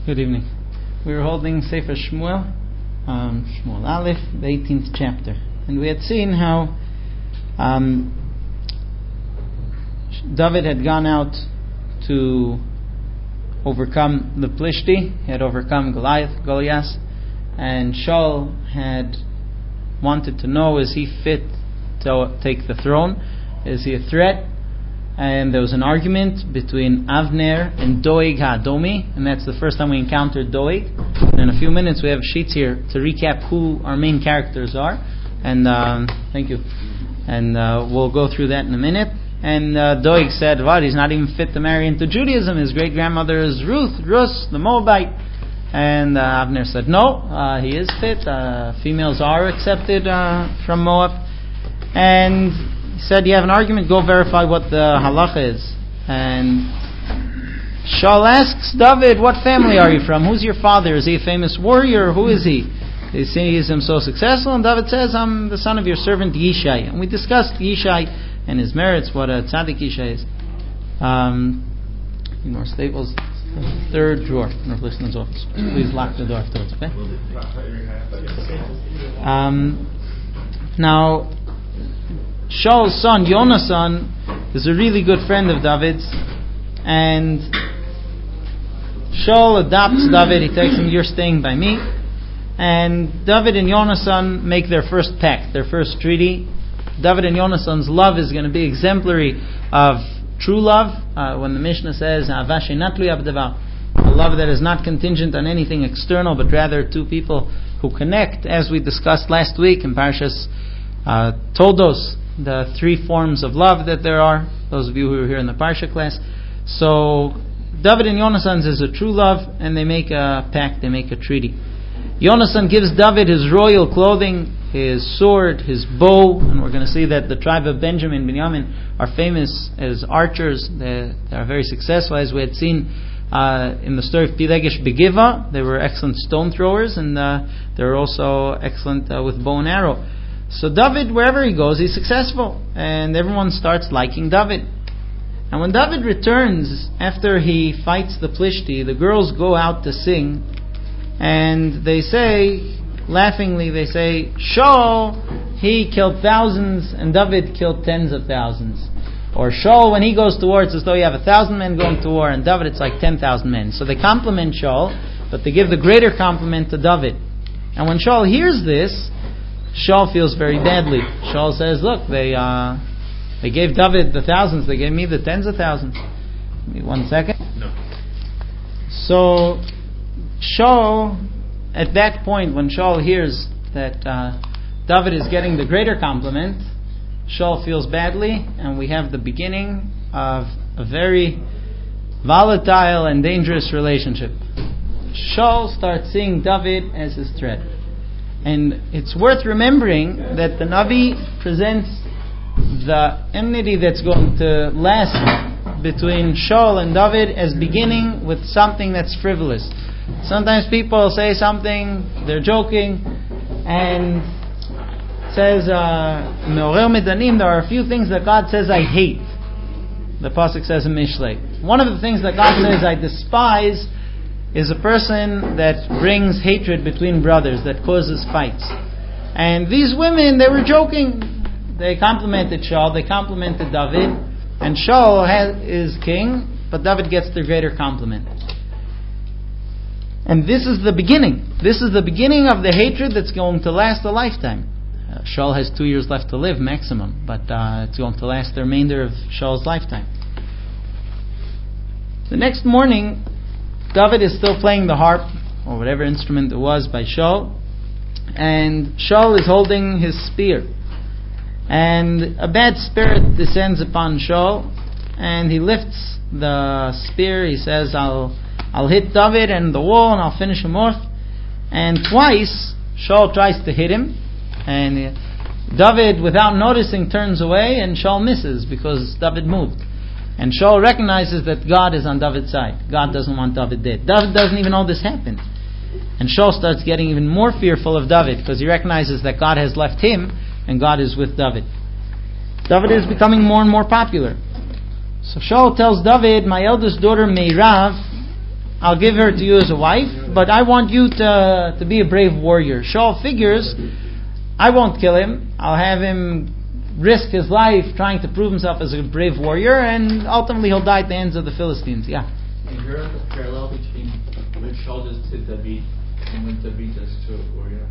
Good evening. We were holding Sefer Shmuel, Shmuel Aleph, the 18th chapter, and we had seen how David had gone out to overcome the Plishti. He had overcome Goliath, and Shaul had wanted to know, is he fit to take the throne? Is he a threat? And there was an argument between Avner and Doeg HaAdomi, and that's the first time we encountered Doeg. And in a few minutes we have sheets here to recap who our main characters are. And thank you. And we'll go through that in a minute. And Doeg said, "What? He's not even fit to marry into Judaism. His great grandmother is Ruth the Moabite." And Avner said, "No, he is fit. Females are accepted from Moab." And he said, "You have an argument, go verify what the halacha is." And Shaul asks David, "What family are you from? Who's your father? Is he a famous warrior? Who is he? They say he's so successful." And David says, "I'm the son of your servant Yishai." And we discussed Yishai and his merits, what a tzaddik Yishai is. Need more staples. Third drawer in our listener's office. Please lock the door afterwards, okay? Now, Shaul's son, Yonasan, is a really good friend of David's, and Shaul adopts David. He takes him, "You're staying by me." And David and Yonasan make their first pact, their first treaty. David and Yonasan's love is going to be exemplary of true love. When the Mishnah says, a love that is not contingent on anything external, but rather two people who connect, as we discussed last week in Parshas Toldos, the three forms of love that there are, those of you who were here in the Parsha class. So David and Yonasan's is a true love, and they make a pact, they make a treaty. Yonasan gives David his royal clothing, his sword, his bow, and we're going to see that the tribe of Binyamin are famous as archers. They are very successful, as we had seen in the story of Pilegesh Begiva. They were excellent stone throwers, and they were also excellent with bow and arrow. So David, wherever he goes, he's successful, and everyone starts liking David. And when David returns after he fights the Plishti, the girls go out to sing, and they say, laughingly, they say, "Shaul, he killed thousands, and David killed tens of thousands." Or Shaul, when he goes to war, it's as though you have 1,000 men going to war, and David, it's like 10,000 men. So they compliment Shaul, but they give the greater compliment to David. And when Shaul hears this, Shaul feels very badly. Shaul says, "Look, they gave David the thousands, they gave me the tens of thousands." Give me 1 second. No. So Shaul, at that point, when Shaul hears that David is getting the greater compliment, Shaul feels badly, and we have the beginning of a very volatile and dangerous relationship. Shaul starts seeing David as his threat. And it's worth remembering that the Navi presents the enmity that's going to last between Shaul and David as beginning with something that's frivolous. Sometimes people say something, they're joking, and says, Me'orer Medanim, there are a few things that God says I hate. The Pasuk says in Mishlei. One of the things that God says I despise is a person that brings hatred between brothers, that causes fights. And these women, they were joking. They complimented Shaul, they complimented David, and Shaul is king, but David gets the greater compliment. And this is the beginning. This is the beginning of the hatred that's going to last a lifetime. Shaul has 2 years left to live, maximum, but it's going to last the remainder of Shaul's lifetime. The next morning, David is still playing the harp, or whatever instrument it was by Shaul, and Shaul is holding his spear. And a bad spirit descends upon Shaul, and he lifts the spear. He says, I'll hit David and the wall, and I'll finish him off. And twice, Shaul tries to hit him, and David, without noticing, turns away, and Shaul misses because David moved. And Shaul recognizes that God is on David's side. God doesn't want David dead. David doesn't even know this happened. And Shaul starts getting even more fearful of David because he recognizes that God has left him and God is with David. David is becoming more and more popular. So Shaul tells David, "My eldest daughter Meirav, I'll give her to you as a wife, but I want you to be a brave warrior. Shaul figures, I won't kill him. I'll have him risk his life trying to prove himself as a brave warrior, and ultimately he'll die at the hands of the Philistines. Yeah. And here the parallel between when Shaul does to David and when David does to a warrior.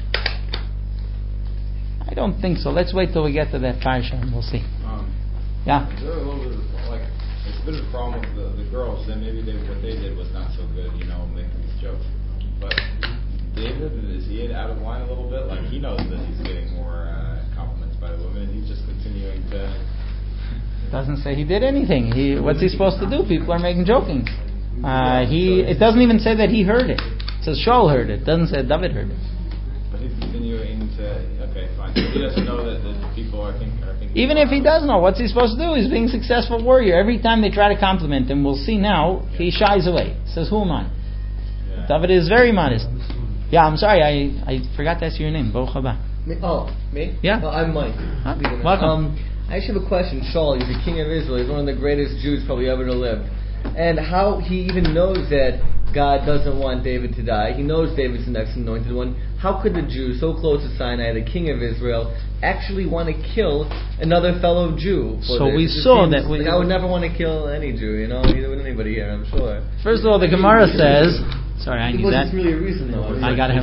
I don't think so. Let's wait till we get to that parsha and we'll see. Yeah. There's a little bit of, like, it's a bit of a problem with the girls. Then maybe what they did was not so good, making these jokes. But David, is he out of line a little bit? Like, he knows that he's getting more compliments by the women, and he's just continuing to... Doesn't say he did anything. What's he supposed to do? People are making joking. It doesn't even say that he heard it. It says Shaul heard it. It doesn't say David heard it. But he's continuing to... Okay, fine. So he doesn't know that people are thinking... Even if he does know, what's he supposed to do? He's being a successful warrior. Every time they try to compliment him, we'll see now, he shies away. He says, who am I? Yeah. David is very modest. Yeah, I'm sorry, I forgot to ask you your name. Baruch haba. Me? Yeah. I'm Mike. Welcome. I actually have a question. Shaul, he's the king of Israel. He's one of the greatest Jews probably ever to live. And how he even knows that God doesn't want David to die. He knows David's the next anointed one. How could the Jew, so close to Sinai, the king of Israel, actually want to kill another fellow Jew? So we saw that... I would never want to kill any Jew, neither would anybody here, I'm sure. First of all, the Gemara says... Sorry, I knew that. It wasn't really a reason, though. I got it.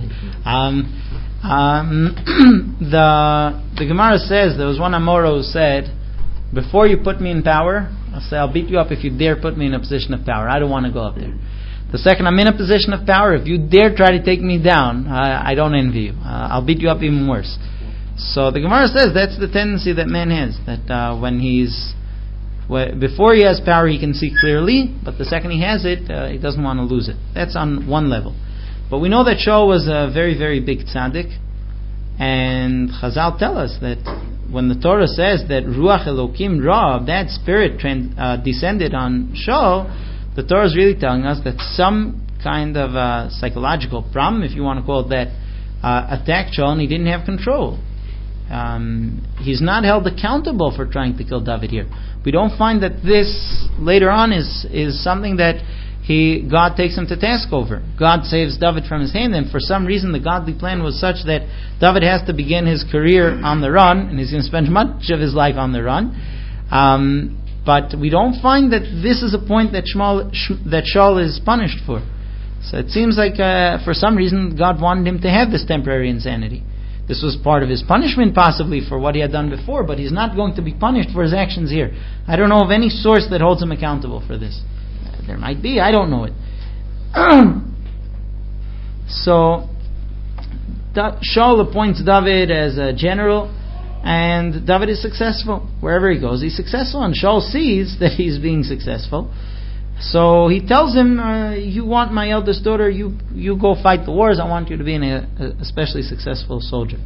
The Gemara says, there was one Amora who said, before you put me in power, I'll beat you up if you dare put me in a position of power. I don't want to go up there. The second, I'm in a position of power. If you dare try to take me down, I don't envy you. I'll beat you up even worse. So the Gemara says that's the tendency that man has. That before he has power, he can see clearly, but the second he has it, he doesn't want to lose it. That's on one level. But we know that Shaul was a very, very big tzaddik, and Chazal tell us that when the Torah says that Ruach Elokim Ra, that spirit descended on Shaul, the Torah is really telling us that some kind of psychological problem, if you want to call it that, attacked Shaul, and he didn't have control. He's not held accountable for trying to kill David here. We don't find that this later on is something that God takes him to task over. God saves David from his hand, and for some reason the godly plan was such that David has to begin his career on the run, and he's going to spend much of his life on the run. But we don't find that this is a point that Shaul is punished for. So it seems like for some reason God wanted him to have this temporary insanity. This was part of his punishment possibly for what he had done before, but he's not going to be punished for his actions here. I don't know of any source that holds him accountable for this. There might be, I don't know it. So Shaul appoints David as a general, and David is successful. Wherever he goes, he's successful, and Shaul sees that he's being successful. So he tells him, you want my eldest daughter, you go fight the wars, I want you to be an especially successful soldier.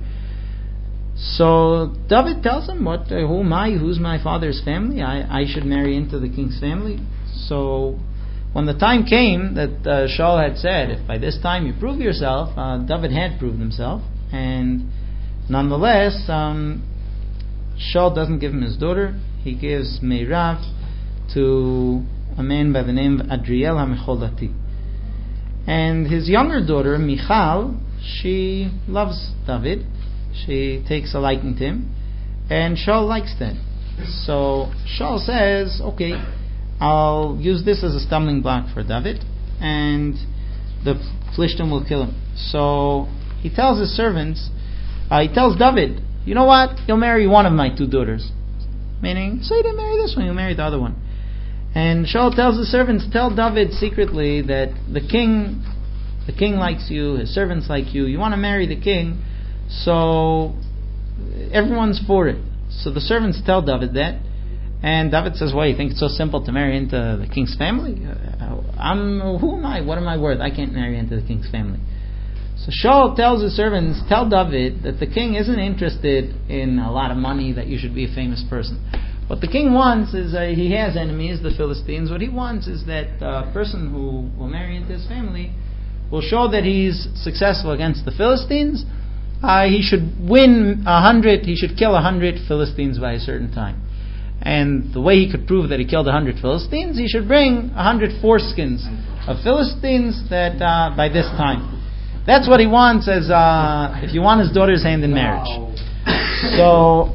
So David tells him, who am I, who's my father's family, I should marry into the king's family. So when the time came that Shaul had said, if by this time you prove yourself, David had proved himself, and nonetheless, Shaul doesn't give him his daughter, he gives Meirav to a man by the name of Adriel HaMecholati. And his younger daughter, Michal, she loves David. She takes a liking to him. And Shaul likes that. So Shaul says, okay, I'll use this as a stumbling block for David, and the Philistine will kill him. So he tells his servants, he tells David, you know what, you'll marry one of my two daughters. Meaning, so you didn't marry this one, you'll marry the other one. And Shaul tells the servants, tell David secretly that the king likes you, his servants like you, you want to marry the king, so everyone's for it. So the servants tell David that, and David says, well, you think it's so simple to marry into the king's family? Who am I? What am I worth? I can't marry into the king's family. So Shaul tells his servants, tell David that the king isn't interested in a lot of money, that you should be a famous person. What the king wants is, he has enemies, the Philistines. What he wants is that a person who will marry into his family will show that he's successful against the Philistines. He should win 100, he should kill 100 Philistines by a certain time. And the way he could prove that he killed 100 Philistines, he should bring 100 foreskins of Philistines that by this time. That's what he wants as if you want his daughter's hand in marriage. So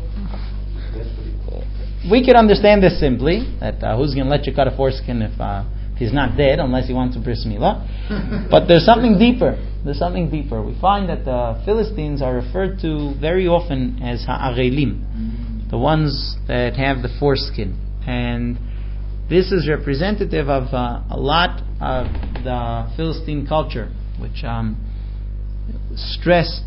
we could understand this simply, that who's going to let you cut a foreskin if he's not dead, unless he wants a bris milah. But there's something deeper. There's something deeper. We find that the Philistines are referred to very often as ha'arelim, the ones that have the foreskin. And this is representative of a lot of the Philistine culture, which stressed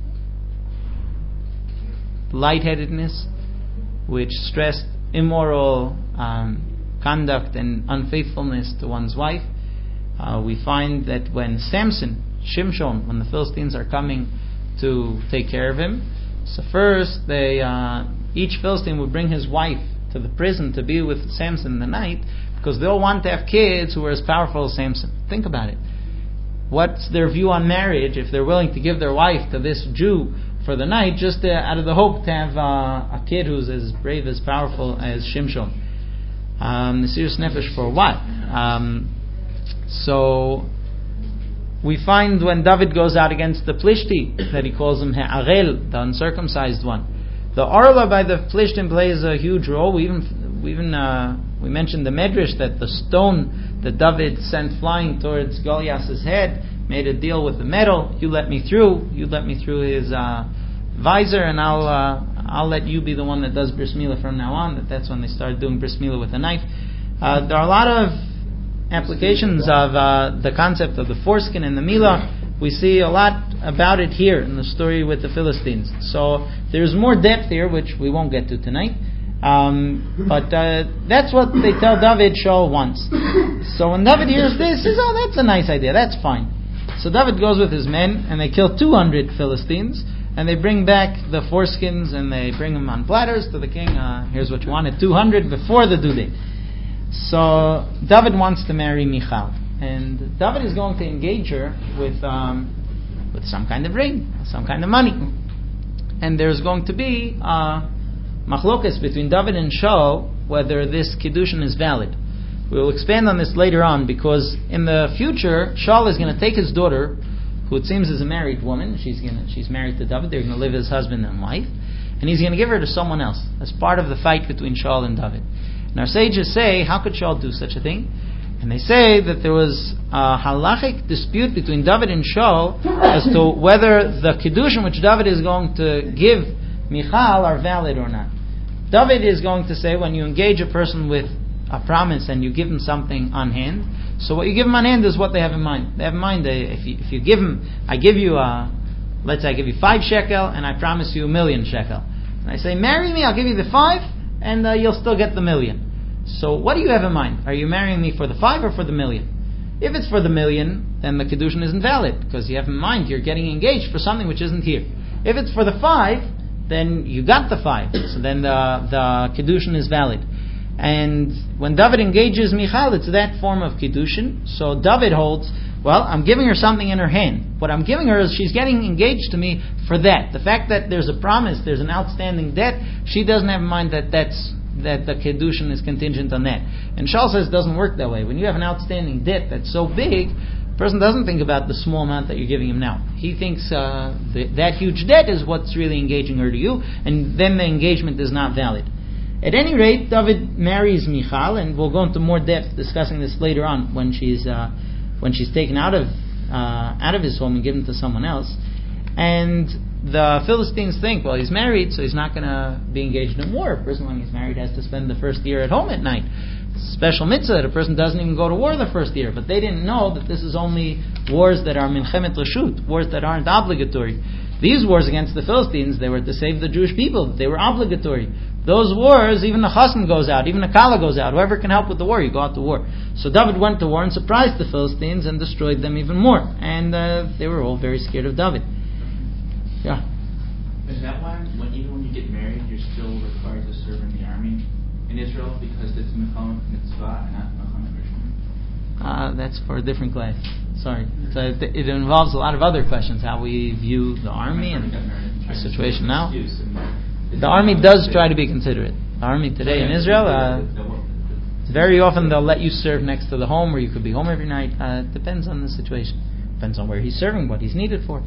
lightheadedness, which stressed immoral conduct and unfaithfulness to one's wife. We find that when Samson, Shimshon, when the Philistines are coming to take care of him, so first each Philistine would bring his wife to the prison to be with Samson in the night, because they all want to have kids who are as powerful as Samson. Think about it. What's their view on marriage if they're willing to give their wife to this Jew for the night, just out of the hope to have a kid who's as brave, as powerful as Shimshon? Mesiras Nefesh for what? So we find when David goes out against the Plishti, that he calls him Ha'arel, the uncircumcised one. The Orla by the Plishtim plays a huge role. We mentioned the Medrash that the stone that David sent flying towards Goliath's head made a deal with the metal. You let me through his visor, and I'll let you be the one that does bris milah from now on. That's when they started doing bris milah with a knife. There are a lot of applications of the concept of the foreskin and the milah. We see a lot about it here in the story with the Philistines. So there's more depth here, which we won't get to tonight. But that's what they tell David Shaul wants. So when David hears this, he says, "Oh, that's a nice idea. That's fine." So David goes with his men, and they kill 200 Philistines, and they bring back the foreskins, and they bring them on platters to the king. Here's what you wanted: 200 before the due date. So David wants to marry Michal, and David is going to engage her with some kind of ring, some kind of money, and there's going to be machlokas between David and Shaul whether this kiddushin is valid. We'll expand on this later on, because in the future Shaul is going to take his daughter, who it seems is a married woman. She's married to David. They're going to live as husband and wife, and he's going to give her to someone else as part of the fight between Shaul and David. And our sages say, how could Shaul do such a thing? And they say that there was a halachic dispute between David and Shaul as to whether the kiddushin which David is going to give Michal are valid or not. David is going to say, when you engage a person with a promise and you give him something on hand, so what you give them on hand is what they have in mind. They have in mind, if you give them, let's say I give you 5 shekel and I promise you 1,000,000 shekel. And I say, marry me, I'll give you the 5 and you'll still get the 1,000,000. So what do you have in mind? Are you marrying me for the 5 or for the 1,000,000? If it's for the 1,000,000, then the kiddushin isn't valid, because you have in mind you're getting engaged for something which isn't here. If it's for the 5, then you got the 5, so then the kiddushin is valid. And when David engages Michal, it's that form of kiddushin. So David holds, well, I'm giving her something in her hand. What I'm giving her is she's getting engaged to me for that. The fact that there's a promise, there's an outstanding debt, she doesn't have in mind that the kiddushin is contingent on that. And Shaul says it doesn't work that way. When you have an outstanding debt that's so big, the person doesn't think about the small amount that you're giving him now. He thinks that huge debt is what's really engaging her to you, and then the engagement is not valid. At any rate, David marries Michal, and we'll go into more depth discussing this later on when she's taken out of his home and given to someone else. And the Philistines think, well, he's married, so he's not going to be engaged in war. A person, when he's married, has to spend the first year at home at night. Special mitzvah that a person doesn't even go to war the first year. But they didn't know that this is only wars that are milchemet reshut, wars that aren't obligatory. These wars against the Philistines, they were to save the Jewish people. They were obligatory. Those wars, even the chassan goes out, even the kala goes out. Whoever can help with the war, you go out to war. So David went to war and surprised the Philistines and destroyed them even more. And they were all very scared of David. Yeah. Is that why, even when you get married, you're still required to serve in the army in Israel, because it's milchemet mitzvah and not milchemet reshut? That's for a different class. Sorry. So it involves a lot of other questions, how we view the army and the situation now. The army does try to be considerate. army today in Israel. Very often they'll let you serve next to the home, or you could be home every night. It depends on the situation. Depends on where he's serving, what he's needed for.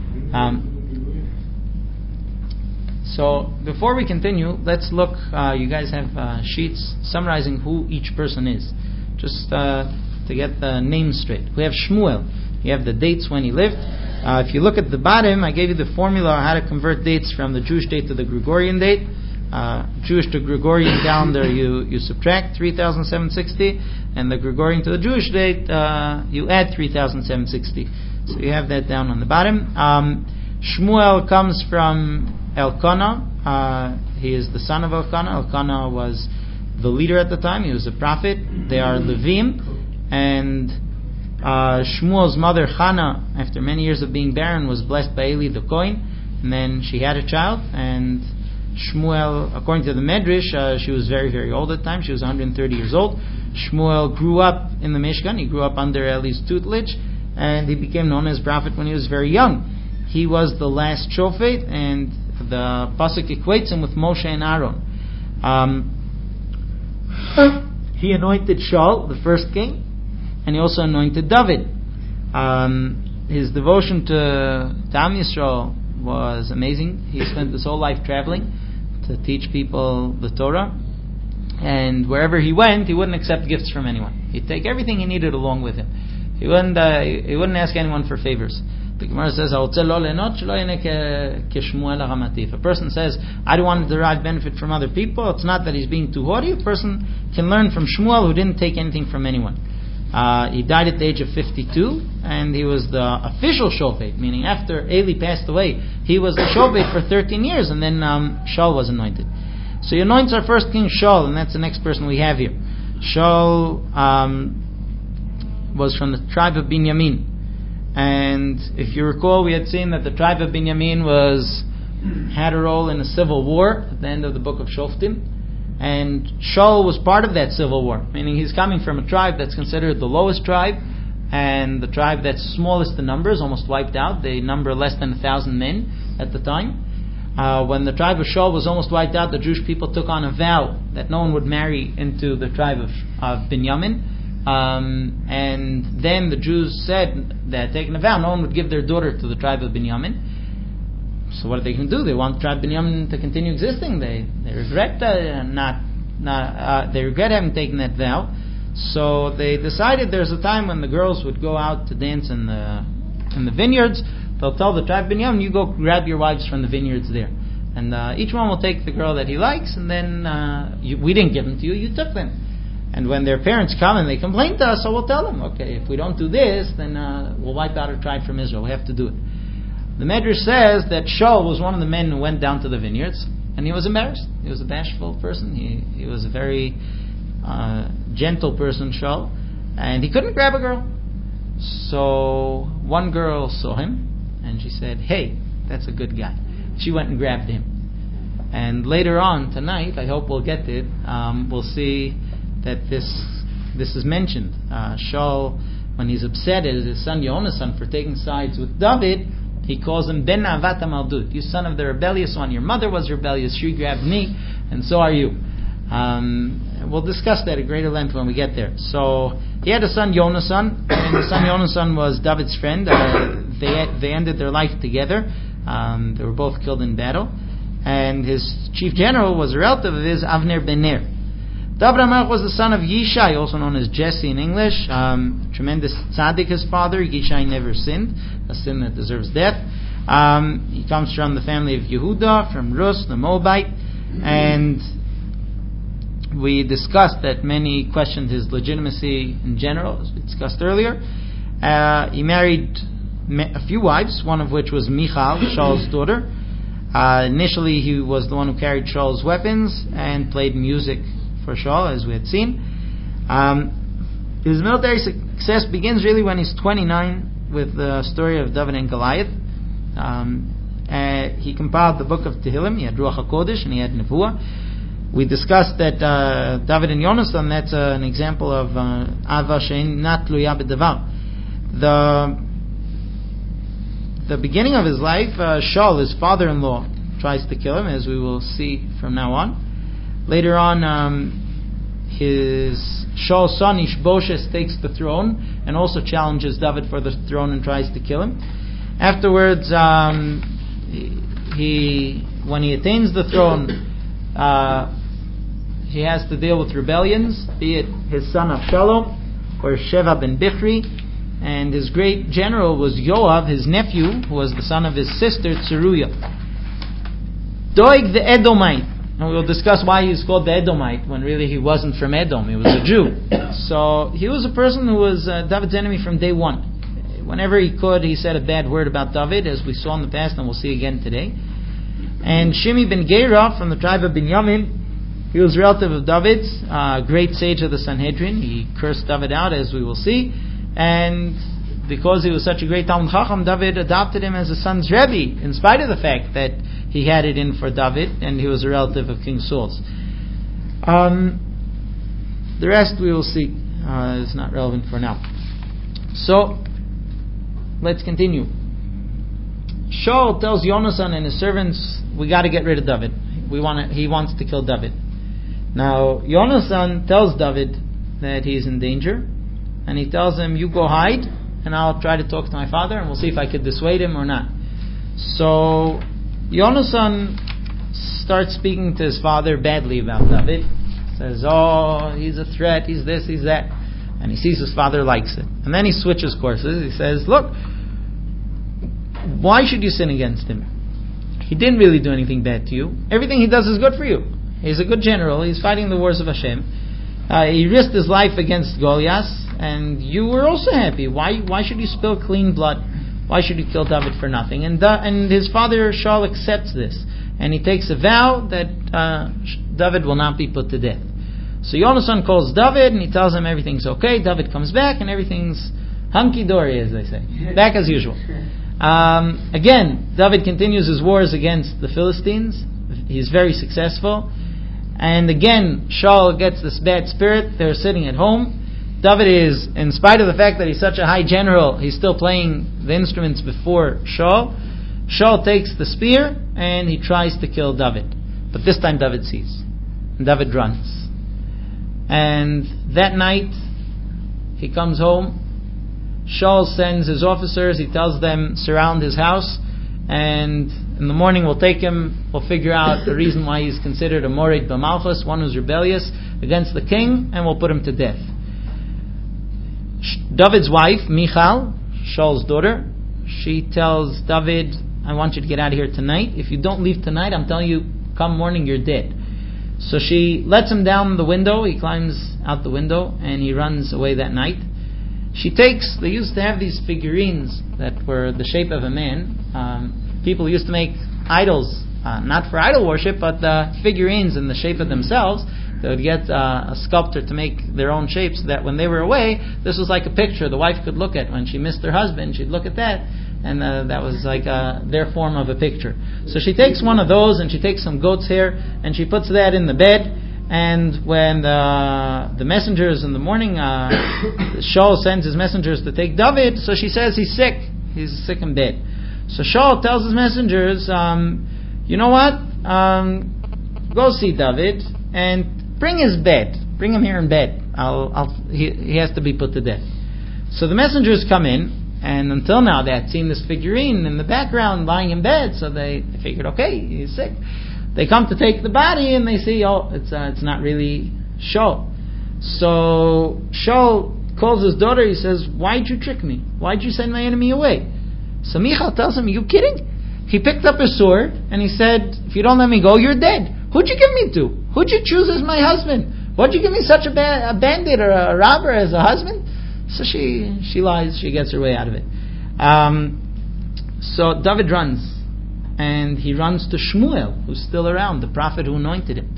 So before we continue, let's look. You guys have sheets summarizing who each person is, just to get the names straight. We have Shmuel. You have the dates when he lived. If you look at the bottom, I gave you the formula on how to convert dates from the Jewish date to the Gregorian date. Jewish to Gregorian calendar, you subtract 3,760, and the Gregorian to the Jewish date, you add 3,760. So you have that down on the bottom. Shmuel comes from Elkanah. He is the son of Elkanah. Elkanah was the leader at the time. He was a prophet. They are Levim. And Shmuel's mother, Hannah, after many years of being barren, was blessed by Eli the Kohen. And then she had a child. And Shmuel, according to the Medrash, she was very, very old at the time. She was 130 years old. Shmuel grew up in the Mishkan. He grew up under Eli's tutelage. And he became known as prophet when he was very young. He was the last shofet, and the pasuk equates him with Moshe and Aaron. He anointed Shaul, the first king, and he also anointed David. His devotion to Am Yisrael was amazing. He spent his whole life traveling to teach people the Torah, and wherever he went, he wouldn't accept gifts from anyone. He'd take everything he needed along with him. He wouldn't ask anyone for favors. The Gemara says, if a person says, I don't want to derive benefit from other people, it's not that he's being too haughty. A person can learn from Shmuel, who didn't take anything from anyone. He died at the age of 52, and he was the official shofet, meaning after Eli passed away, he was the shofet for 13 years, and then Shaul was anointed. So he anoints our first king, Shaul, and that's the next person we have here. Shaul was from the tribe of Binyamin. And if you recall, we had seen that the tribe of Binyamin had a role in a civil war at the end of the book of Shoftim. And Shaul was part of that civil war, meaning he's coming from a tribe that's considered the lowest tribe, and the tribe that's smallest in numbers, almost wiped out. They number less than 1,000 men at the time. When the tribe of Shaul was almost wiped out, the Jewish people took on a vow that no one would marry into the tribe of Binyamin. And then the Jews said that taking a vow, no one would give their daughter to the tribe of Binyamin. So what are they going to do? They want the tribe of Binyamin to continue existing. They regret they regret having taken that vow. So they decided there's a time when the girls would go out to dance in the vineyards. They'll tell the tribe of Binyamin, you go grab your wives from the vineyards there, and each one will take the girl that he likes, and then we didn't give them to you, you took them. And when their parents come and they complain to us, so we'll tell them, okay, if we don't do this, then we'll wipe out our tribe from Israel. We have to do it. The Medrash says that Shaul was one of the men who went down to the vineyards, and he was embarrassed. He was a bashful person. He was a very gentle person, Shaul, and he couldn't grab a girl. So one girl saw him, and she said, hey, that's a good guy. She went and grabbed him. And later on tonight, I hope we'll get it, we'll see that this is mentioned. Shaul, when he's upset at his son Yonasan for taking sides with David, he calls him Ben Avat Maldut, you son of the rebellious one. Your mother was rebellious, she grabbed me, and so are you. We'll discuss that at greater length when we get there. So he had a son Yonasan, and the son Yonasan was David's friend. They ended their life together. They were both killed in battle, and his chief general was a relative of his, Avner ben Ner. David HaMelech was the son of Yishai, also known as Jesse in English. Tremendous tzaddik, his father. Yishai never sinned, a sin that deserves death. He comes from the family of Yehuda, from Rus, the Moabite, and we discussed that many questioned his legitimacy in general, as we discussed earlier. He married a few wives, one of which was Michal, Shaul's daughter. Initially, he was the one who carried Shaul's weapons and played music for Shaul, as we had seen. His military success begins really when he's 29 with the story of David and Goliath. He compiled the book of Tehillim. He had Ruach HaKodesh and he had Nevuah. We discussed that David and Yonasan, that's an example of Ava Shein Nat Tluya B'Davar. The beginning of his life, Shaul, his father-in-law, tries to kill him, as we will see from now on. Later on, his Shaul's son Ishbosheth takes the throne and also challenges David for the throne and tries to kill him. Afterwards, when he attains the throne, he has to deal with rebellions, be it his son Avshalom or Sheva ben Bichri, and his great general was Yoav, his nephew, who was the son of his sister Tzeruiah. Doeg the Edomite, and we'll discuss why he's called the Edomite when really he wasn't from Edom, he was a Jew. So he was a person who was David's enemy from day one. Whenever he could, he said a bad word about David, as we saw in the past and we'll see again today. And Shimi ben Gera from the tribe of Binyamin, he was a relative of David's, great sage of the Sanhedrin. He cursed David out, as we will see. And because he was such a great Talmud Chacham, David adopted him as a son's Rebbe, in spite of the fact that he had it in for David, and he was a relative of King Saul's. The rest we will see. Is not relevant for now. So, let's continue. Shaul tells Yonasan and his servants, we got to get rid of David. He wants to kill David. Now, Yonasan tells David that he's in danger, and he tells him, you go hide, and I'll try to talk to my father, and we'll see if I could dissuade him or not. So, Yonasan starts speaking to his father badly about David. Says, oh, he's a threat, he's this, he's that. And he sees his father likes it. And then he switches courses. He says, look, why should you sin against him? He didn't really do anything bad to you. Everything he does is good for you. He's a good general. He's fighting the wars of Hashem. He risked his life against Goliath, and you were also happy. Why should you spill clean blood? Why should you kill David for nothing? And his father Shaul accepts this, and he takes a vow that David will not be put to death. So Yonasan calls David, and he tells him everything's okay. David comes back, and everything's hunky-dory, as they say. Back as usual. Again, David continues his wars against the Philistines. He's very successful. And again, Shaul gets this bad spirit. They're sitting at home. David is, in spite of the fact that he's such a high general, he's still playing the instruments before Shaul. Shaul takes the spear and he tries to kill David. But this time David sees. And David runs. And that night, he comes home. Shaul sends his officers. He tells them, surround his house. And in the morning we'll take him. We'll figure out the reason why he's considered a Mored B'Malchus, one who's rebellious against the king, and we'll put him to death. David's wife, Michal, Shaul's daughter, she tells David, I want you to get out of here tonight. If you don't leave tonight, I'm telling you, come morning, you're dead. So she lets him down the window. He climbs out the window and he runs away that night. They used to have these figurines that were the shape of a man. People used to make idols, not for idol worship, but figurines in the shape of themselves. They would get a sculptor to make their own shapes, so that when they were away, this was like a picture the wife could look at. When she missed her husband, she'd look at that, and that was like their form of a picture. So she takes one of those, and she takes some goat's hair, and she puts that in the bed. And when the messengers in the morning, Shaul sends his messengers to take David, so she says he's sick in bed. So Shaul tells his messengers, you know what? Go see David and bring his bed. Bring him here in bed. He has to be put to death. So the messengers come in, and until now they had seen this figurine in the background lying in bed, so they figured, okay, he's sick. They come to take the body, and they see, it's not really Shaul. So Shaul calls his daughter. He says, why'd you trick me? Why'd you send my enemy away? So Michal tells him, are you kidding? He picked up his sword, and he said, if you don't let me go, you're dead. Who'd you give me to? Who'd you choose as my husband? Why'd you give me such a bandit or a robber as a husband? So she lies. She gets her way out of it. So David runs. And he runs to Shmuel, who's still around, the prophet who anointed him.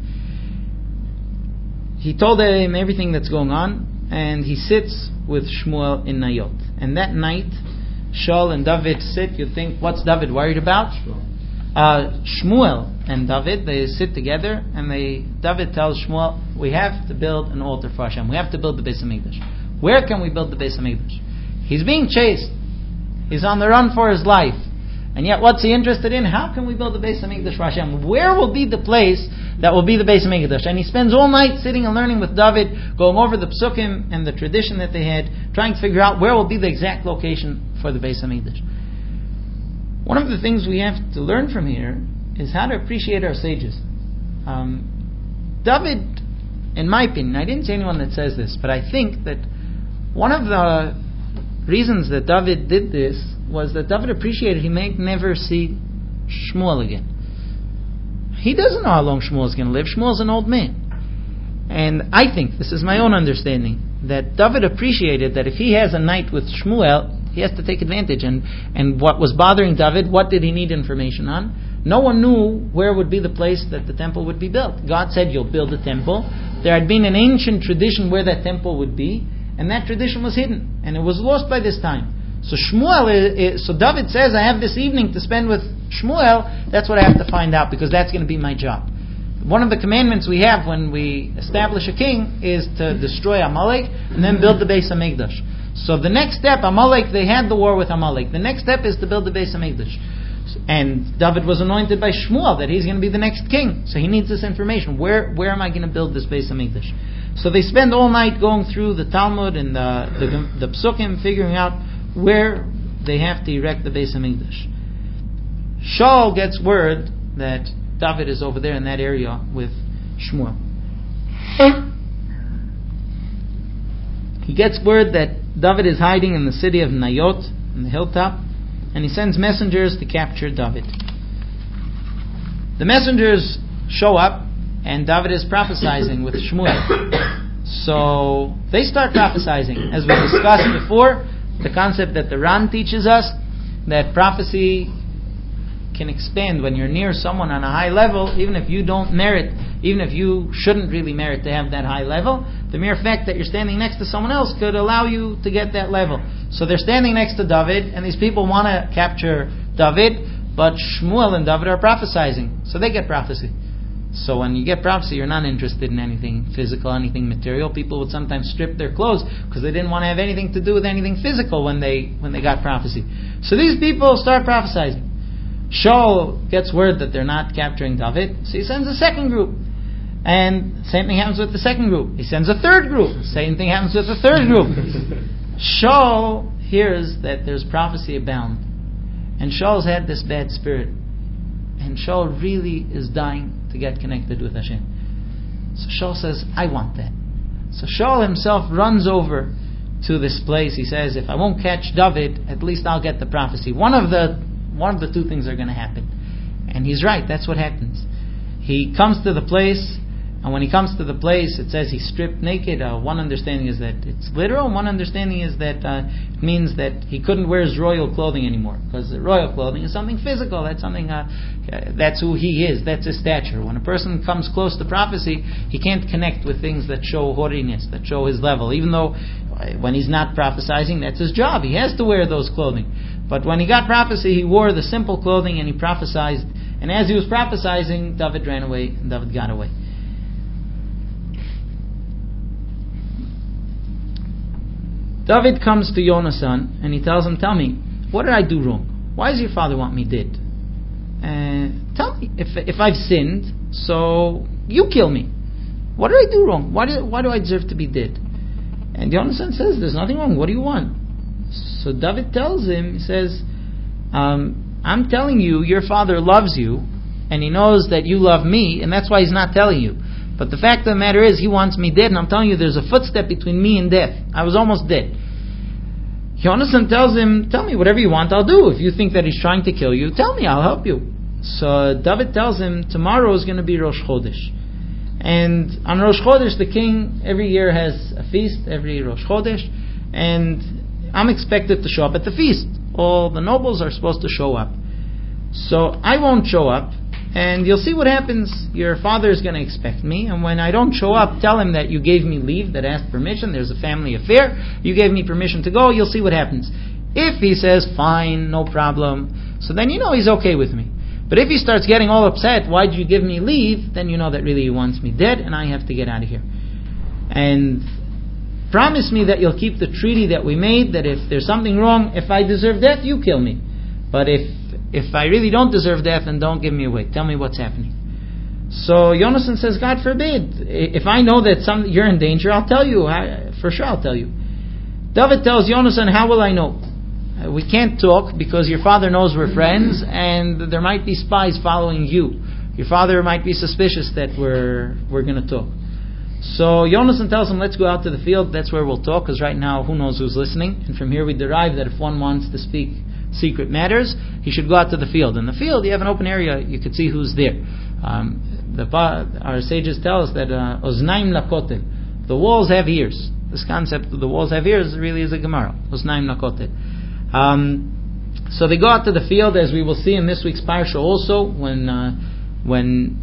He told him everything that's going on, and he sits with Shmuel in Nayot. And that night, Shaul and David sit. You think, what's David worried about? Shmuel and David, they sit together, and David tells Shmuel, we have to build an altar for Hashem. We have to build the Beis HaMikdash. Where can we build the Beis HaMikdash? He's being chased. He's on the run for his life. And yet, what's he interested in? How can we build the Beis HaMikdash for Hashem? Where will be the place that will be the Beis HaMikdash? And he spends all night sitting and learning with David, going over the psukim and the tradition that they had, trying to figure out where will be the exact location for the Beis HaMikdash. One of the things we have to learn from here is how to appreciate our sages. David, in my opinion, I didn't see anyone that says this, but I think that one of the reasons that David did this was that David appreciated he may never see Shmuel again. He doesn't know how long Shmuel is going to live. Shmuel's an old man. And I think, this is my own understanding, that David appreciated that if he has a night with Shmuel, he has to take advantage. And what was bothering David, what did he need information on? No one knew where would be the place that the temple would be built. God said, you'll build a temple. There had been an ancient tradition where that temple would be, and that tradition was hidden, and it was lost by this time. So so David says, I have this evening to spend with Shmuel. That's what I have to find out, because that's going to be my job. One of the commandments we have when we establish a king is to destroy Amalek and then build the Beis HaMikdash. So the next step, Amalek, they had the war with Amalek. The next step is to build the Beis HaMikdash. And David was anointed by Shmuel that he's going to be the next king. So he needs this information. Where am I going to build this Beis HaMikdash? So they spend all night going through the Talmud and the Psukim, figuring out where they have to erect the Beis HaMikdash. Shaul gets word that David is over there in that area with Shmuel. He gets word that David is hiding in the city of Nayot, in the hilltop, and he sends messengers to capture David. The messengers show up, and David is prophesying with Shmuel. So they start prophesying. As we discussed before, the concept that the Ran teaches us, that prophecy can expand when you're near someone on a high level, even if you don't merit, even if you shouldn't really merit to have that high level. The mere fact that you're standing next to someone else could allow you to get that level. So they're standing next to David, and these people want to capture David, but Shmuel and David are prophesying, so they get prophecy. So when you get prophecy, you're not interested in anything physical, anything material. People would sometimes strip their clothes because they didn't want to have anything to do with anything physical when they got prophecy. So these people start prophesying. Shaul gets word that they're not capturing David, so he sends a second group. And same thing happens with the second group. He sends a third group. Same thing happens with the third group. Shaul hears that there's prophecy abound. And Shaul's had this bad spirit. And Shaul really is dying to get connected with Hashem. So Shaul says, I want that. So Shaul himself runs over to this place. He says, if I won't catch David, at least I'll get the prophecy. One of the two things are going to happen. And he's right, that's what happens. He comes to the place, and when he comes to the place, it says he's stripped naked. One understanding is that it's literal. One understanding is that it means that he couldn't wear his royal clothing anymore, because the royal clothing is something physical. That's something. That's who he is. That's his stature. When a person comes close to prophecy, he can't connect with things that show haughtiness, that show his level. Even though when he's not prophesying, that's his job. He has to wear those clothing. But when he got prophecy, he wore the simple clothing and he prophesied. And as he was prophesying, David ran away and David got away. David comes to Yonasan and he tells him, tell me, what did I do wrong? Why does your father want me dead? Tell me, if I've sinned, so you kill me. What did I do wrong? Why do I deserve to be dead? And Yonasan says, there's nothing wrong. What do you want? So David tells him, he says, I'm telling you, your father loves you, and he knows that you love me, and that's why he's not telling you. But the fact of the matter is, he wants me dead, and I'm telling you, there's a footstep between me and death. I was almost dead. Yonasan tells him, tell me whatever you want, I'll do. If you think that he's trying to kill you, tell me, I'll help you. So David tells him, tomorrow is going to be Rosh Chodesh. And on Rosh Chodesh, the king every year has a feast, every Rosh Chodesh, and I'm expected to show up at the feast. All the nobles are supposed to show up. So I won't show up, and you'll see what happens. Your father is going to expect me, and when I don't show up, tell him that you gave me leave, that asked permission, there's a family affair, you gave me permission to go, you'll see what happens. If he says, fine, no problem, so then you know he's okay with me. But if he starts getting all upset, why did you give me leave, then you know that really he wants me dead, and I have to get out of here. And promise me that you'll keep the treaty that we made, that if there's something wrong, if I deserve death, you kill me. But if if I really don't deserve death, then don't give me away. Tell me what's happening. So Yonasan says, God forbid. If I know that you're in danger, I'll tell you. For sure I'll tell you. David tells Yonasan, how will I know? We can't talk because your father knows we're friends and there might be spies following you. Your father might be suspicious that we're going to talk. So Yonasan tells him, let's go out to the field. That's where we'll talk, because right now who knows who's listening. And from here we derive that if one wants to speak secret matters, he should go out to the field. In the field you have an open area, you could see who's there. Our sages tell us that Oznaim lakotel, the walls have ears. This concept of the walls have ears really is a Gemara. Oznaim lakotel. So they go out to the field, as we will see in this week's parsha also, when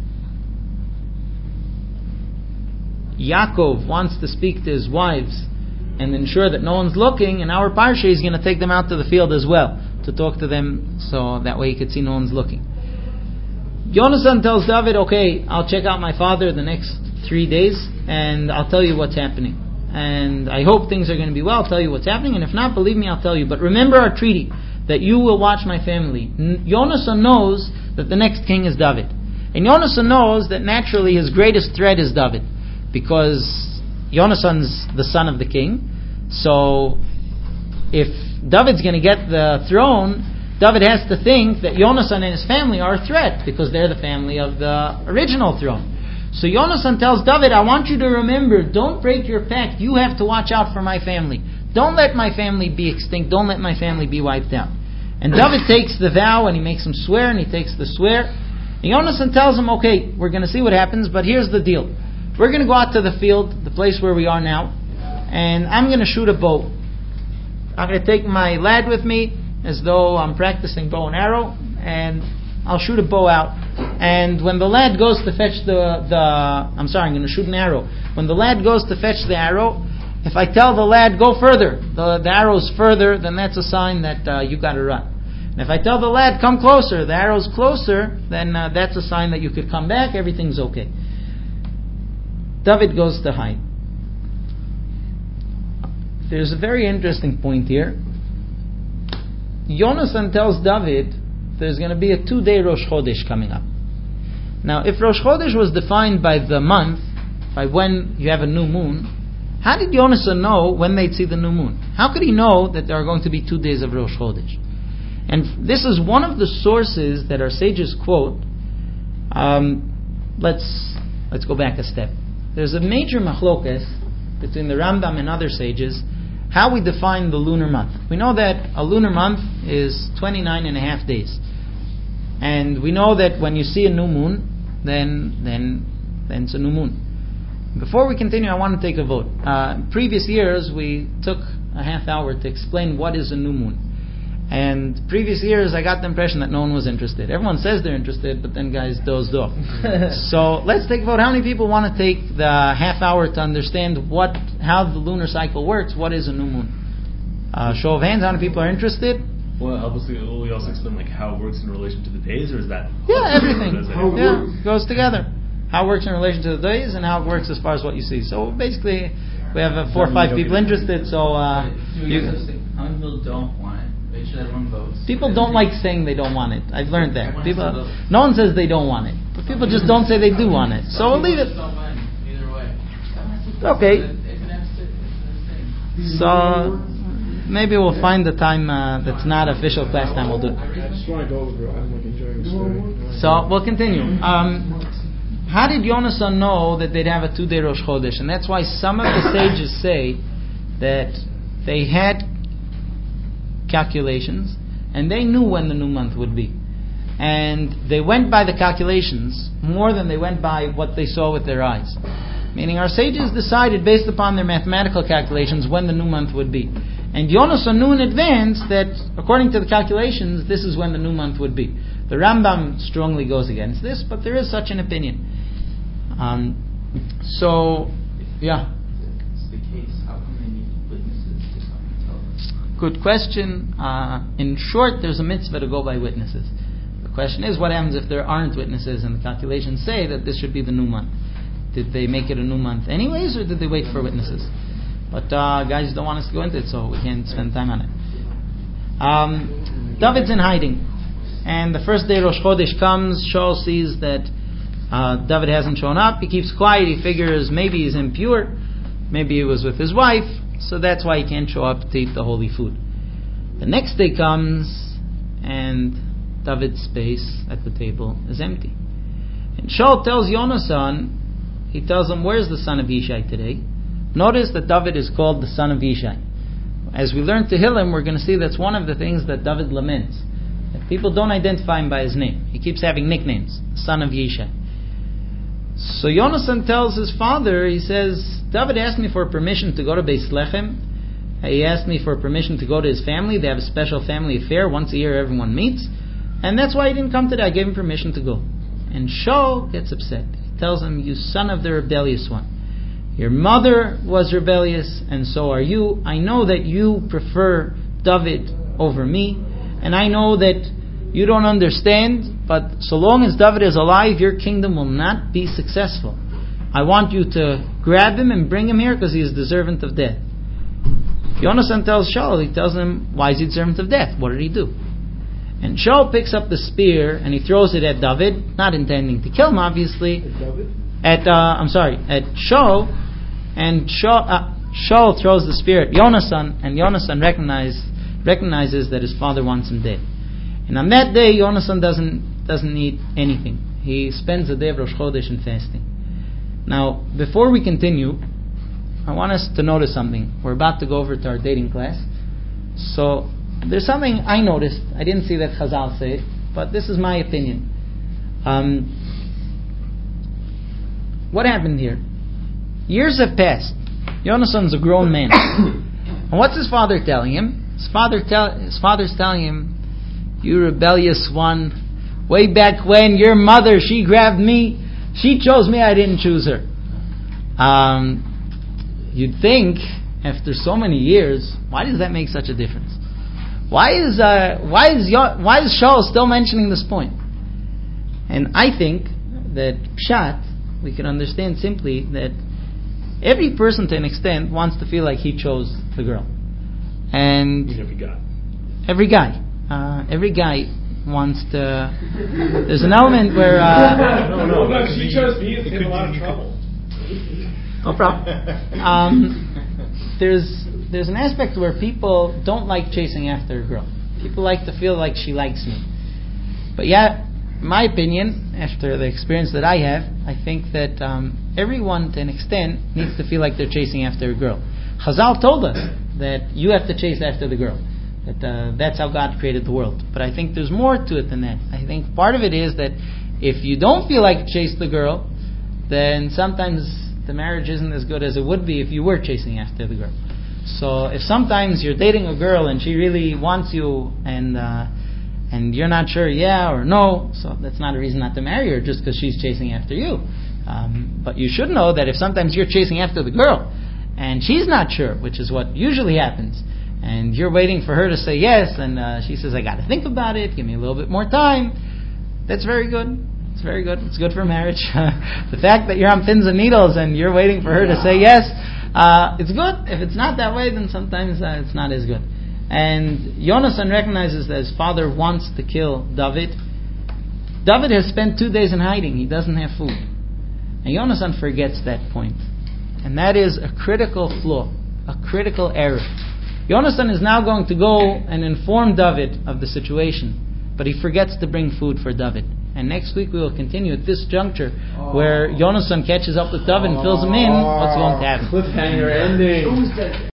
Yaakov wants to speak to his wives and ensure that no one's looking, in our parsha he's going to take them out to the field as well to talk to them, so that way he could see no one's looking. Yonasan tells David, okay, I'll check out my father the next 3 days and I'll tell you what's happening. And I hope things are going to be well. I'll tell you what's happening, and if not, believe me, I'll tell you. But remember our treaty, that you will watch my family. Yonasan knows that the next king is David. And Yonasan knows that naturally his greatest threat is David, because Yonasan's the son of the king. So if David's going to get the throne, David has to think that Yonasan and his family are a threat, because they're the family of the original throne. So Yonasan tells David, I want you to remember, don't break your pact. You have to watch out for my family. Don't let my family be extinct. Don't let my family be wiped out. And David takes the vow and he makes him swear, and he takes the swear. And Yonasan tells him, okay, we're going to see what happens, but here's the deal. We're going to go out to the field, the place where we are now, and I'm going to shoot a bow. I'm going to take my lad with me as though I'm practicing bow and arrow, and I'll shoot a bow out. And when the lad goes to fetch I'm going to shoot an arrow. When the lad goes to fetch the arrow, if I tell the lad, go further, the arrow's further, then that's a sign that you got to run. And if I tell the lad, come closer, the arrow's closer, then that's a sign that you could come back, everything's okay. David goes to hide. There's a very interesting point here. Yonasan tells David there's going to be a 2-day Rosh Chodesh coming up. Now, if Rosh Chodesh was defined by the month, by when you have a new moon, how did Yonasan know when they'd see the new moon? How could he know that there are going to be 2 days of Rosh Chodesh? And this is one of the sources that our sages quote. Let's go back a step. There's a major machlokas between the Rambam and other sages how we define the lunar month. We know that a lunar month is 29 and a half days. And we know that when you see a new moon, then it's a new moon. Before we continue, I want to take a vote. Previous years, we took a half hour to explain what is a new moon. And previous years, I got the impression that no one was interested. Everyone says they're interested, but then guys dozed off. So let's take a vote. How many people want to take the half hour to understand how the lunar cycle works? What is a new moon? Show of hands. How many people are interested? Well, obviously, will we also explain how it works in relation to the days, or is that? Yeah, everything. It goes together. How it works in relation to the days, and how it works as far as what you see. So basically, we have 4 or 5 people interested. So how many people don't want it? Make sure everyone votes. People don't like saying they don't want it. I've learned that. No one says they don't want it, but people just don't say they do want it. So we'll leave it. Either way. Okay. So maybe we'll find the time that's not official class time. We'll do it. I just want to go over it. I'm enjoying the story. So we'll continue. How did Yonasan know that they'd have a 2-day Rosh Chodesh? And that's why some of the sages say that they had calculations and they knew when the new month would be. And they went by the calculations more than they went by what they saw with their eyes. Meaning our sages decided based upon their mathematical calculations when the new month would be. And Yonasan knew in advance that according to the calculations, this is when the new month would be. The Rambam strongly goes against this, but there is such an opinion. Yeah. It's the case. How come they need witnesses to come and tell us? Good question. In short, there's a mitzvah to go by witnesses. The question is, what happens if there aren't witnesses and the calculations say that this should be the new month? Did they make it a new month anyways, or did they wait for witnesses? But guys don't want us to go into it, so we can't spend time on it. David's in hiding. And the first day Rosh Chodesh comes, Shaul sees that David hasn't shown up. He keeps quiet. He figures maybe he's impure. Maybe he was with his wife. So that's why he can't show up to eat the holy food. The next day comes, and David's space at the table is empty. And Shaul tells Yonasan, he tells him, where's the son of Yishai today? Notice that David is called the son of Yishai. As we learn Tehillim, we're going to see that's one of the things that David laments. That people don't identify him by his name. He keeps having nicknames, the son of Yishai. So Yonasan tells his father, he says, David asked me for permission to go to Beis Lechem. He asked me for permission to go to his family. They have a special family affair. Once a year everyone meets. And that's why he didn't come today. I gave him permission to go. And Shaul gets upset. He tells him, you son of the rebellious one. Your mother was rebellious, and so are you. I know that you prefer David over me. And I know that you don't understand, but so long as David is alive, your kingdom will not be successful. I want you to grab him and bring him here because he is deserving of death. Yonasan tells Shaul, he tells him, why is he deserving of death? What did he do? And Shaul picks up the spear and he throws it at David, not intending to kill him, obviously. At Shaul, and Shaul throws the spear at Yonasan, and Yonasan recognizes that his father wants him dead. And on that day, Yonasan doesn't eat anything. He spends the day of Rosh Chodesh in fasting. Now, before we continue, I want us to notice something. We're about to go over to our dating class. So, there's something I noticed. I didn't see that Chazal say it, but this is my opinion. What happened here? Years have passed. Yonasan's a grown man. And what's his father telling him? His father's telling him, you rebellious one, way back when your mother, she grabbed me, she chose me, I didn't choose her. You'd think, after so many years, why does that make such a difference? Why is Shaul still mentioning this point? And I think that Pshat, we can understand simply that every person to an extent wants to feel like he chose the girl. And every guy wants to. There's an element where. No. She chose me. It's in a lot of trouble. No problem. There's an aspect where people don't like chasing after a girl. People like to feel like she likes me. But yeah, in my opinion, after the experience that I have, I think that everyone, to an extent, needs to feel like they're chasing after a girl. Chazal told us that you have to chase after the girl. That's how God created the world. But I think there's more to it than that. I think part of it is that if you don't feel like chase the girl, then sometimes the marriage isn't as good as it would be if you were chasing after the girl. So if sometimes you're dating a girl and she really wants you and you're not sure yeah or no, so that's not a reason not to marry her just because she's chasing after you. But you should know that if sometimes you're chasing after the girl and she's not sure, which is what usually happens, and you're waiting for her to say yes, and she says, I got to think about it, give me a little bit more time, that's very good. It's very good. It's good for marriage. The fact that you're on pins and needles and you're waiting for her to say yes, it's good. If it's not that way, then sometimes it's not as good. And Yonasan recognizes that his father wants to kill David. David has spent 2 days in hiding. He doesn't have food. And Yonasan forgets that point. And that is a critical flaw, a critical error. Yonasan is now going to go and inform David of the situation, but he forgets to bring food for David. And next week we will continue at this juncture where Yonasan catches up with David and fills him in. What's going to happen? Cliffhanger ending.